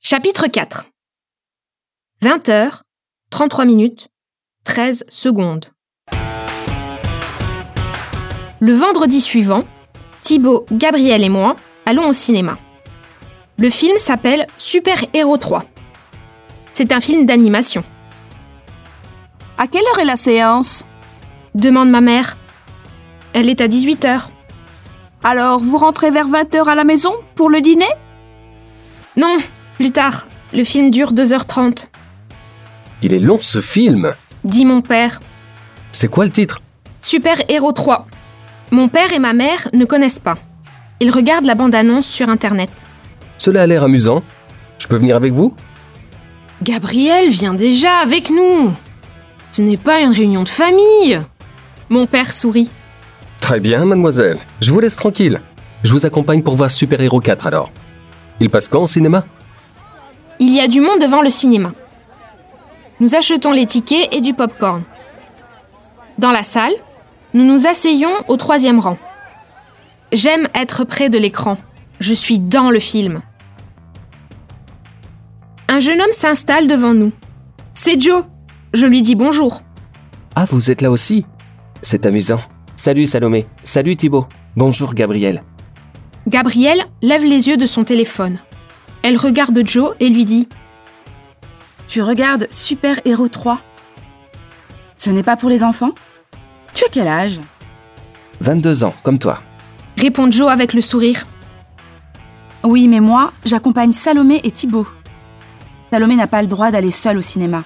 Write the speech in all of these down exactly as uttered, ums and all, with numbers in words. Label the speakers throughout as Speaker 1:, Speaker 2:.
Speaker 1: Chapitre quatre. vingt heures, trente-trois minutes, treize secondes. Le vendredi suivant, Thibaut, Gabriel et moi allons au cinéma. Le film s'appelle Super Héros trois. C'est un film d'animation.
Speaker 2: À quelle heure est la séance ?
Speaker 1: Demande ma mère. Elle est à dix-huit heures.
Speaker 2: Alors, vous rentrez vers vingt heures à la maison pour le dîner ?
Speaker 1: Non, plus tard. Le film dure deux heures trente.
Speaker 3: Il est long ce film,
Speaker 1: dit mon père.
Speaker 3: C'est quoi le titre ?
Speaker 1: Super Héros trois. Mon père et ma mère ne connaissent pas. Ils regardent la bande-annonce sur Internet.
Speaker 3: Cela a l'air amusant. Je peux venir avec vous ?
Speaker 1: Gabriel vient déjà avec nous. Ce n'est pas une réunion de famille. Mon père sourit.
Speaker 3: Très bien, mademoiselle. Je vous laisse tranquille. Je vous accompagne pour voir Super Héros quatre alors. Il passe quand au cinéma ?
Speaker 1: Il y a du monde devant le cinéma. Nous achetons les tickets et du pop-corn. Dans la salle, nous nous asseyons au troisième rang. J'aime être près de l'écran. Je suis dans le film. Un jeune homme s'installe devant nous. C'est Joe. Je lui dis bonjour.
Speaker 3: Ah, vous êtes là aussi ? C'est amusant. Salut Salomé. Salut Thibaut. Bonjour Gabriel.
Speaker 1: Gabriel lève les yeux de son téléphone. Elle regarde Joe et lui dit «
Speaker 2: Tu regardes Super Héros trois ? Ce n'est pas pour les enfants ? Tu as quel âge ?
Speaker 3: vingt-deux ans, comme toi. »
Speaker 1: répond Joe avec le sourire.
Speaker 2: Oui, mais moi, j'accompagne Salomé et Thibaut. Salomé n'a pas le droit d'aller seule au cinéma.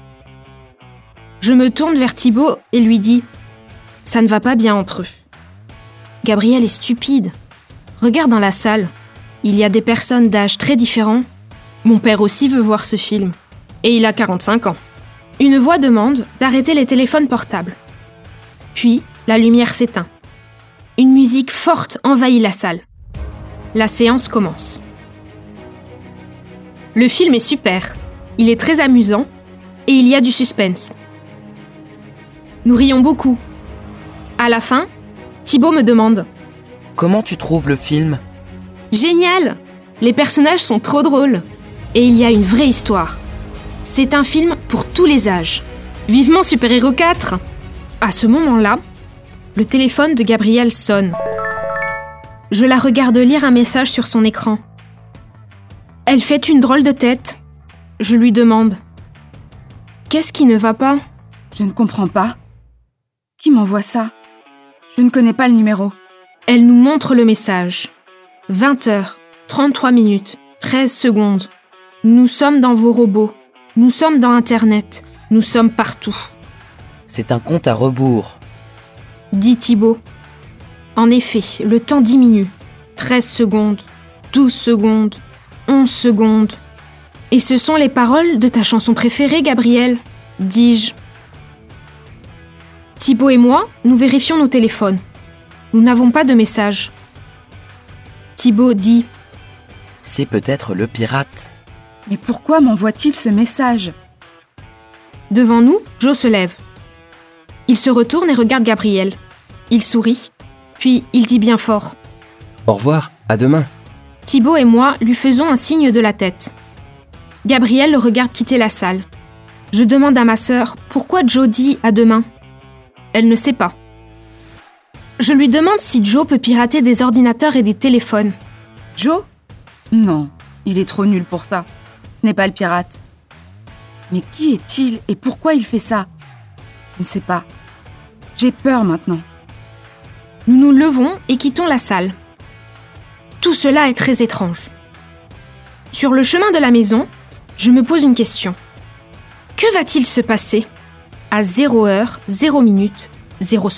Speaker 1: Je me tourne vers Thibaut et lui dis « Ça ne va pas bien entre eux. » Gabriel est stupide. Regarde dans la salle. Il y a des personnes d'âge très différents. Mon père aussi veut voir ce film. Et il a quarante-cinq ans. Une voix demande d'arrêter les téléphones portables. Puis, la lumière s'éteint. Une musique forte envahit la salle. La séance commence. Le film est super. Il est très amusant et il y a du suspense. Nous rions beaucoup. À la fin, Thibaut me demande
Speaker 4: « Comment tu trouves le film ?»
Speaker 1: Génial! Les personnages sont trop drôles. Et il y a une vraie histoire. C'est un film pour tous les âges. Vivement Super Héros quatre! À ce moment-là, le téléphone de Gabriel sonne. Je la regarde lire un message sur son écran. Elle fait une drôle de tête. Je lui demande « Qu'est-ce qui ne va pas ?»
Speaker 2: Je ne comprends pas. Qui m'envoie ça ? Je ne connais pas le numéro.
Speaker 1: Elle nous montre le message. vingt heures, trente-trois minutes, treize secondes. Nous sommes dans vos robots. Nous sommes dans Internet. Nous sommes partout.
Speaker 4: C'est un compte à rebours,
Speaker 1: dit Thibaut. En effet, le temps diminue. treize secondes, douze secondes, onze secondes. Et ce sont les paroles de ta chanson préférée, Gabriel, dis-je. Thibaut et moi, nous vérifions nos téléphones. Nous n'avons pas de message. Thibaut dit «
Speaker 4: C'est peut-être le pirate. »
Speaker 2: Mais pourquoi m'envoie-t-il ce message ?
Speaker 1: Devant nous, Joe se lève. Il se retourne et regarde Gabriel. Il sourit, puis il dit bien fort
Speaker 3: « Au revoir, à demain. »
Speaker 1: Thibaut et moi lui faisons un signe de la tête. Gabriel le regarde quitter la salle. Je demande à ma sœur pourquoi Joe dit « à demain ». Elle ne sait pas. Je lui demande si Joe peut pirater des ordinateurs et des téléphones.
Speaker 2: Joe ? Non, il est trop nul pour ça. Ce n'est pas le pirate. Mais qui est-il et pourquoi il fait ça ? Je ne sais pas. J'ai peur maintenant.
Speaker 1: Nous nous levons et quittons la salle. Tout cela est très étrange. Sur le chemin de la maison, je me pose une question. Que va-t-il se passer à zéro heure, zéro minute, zéro seconde ?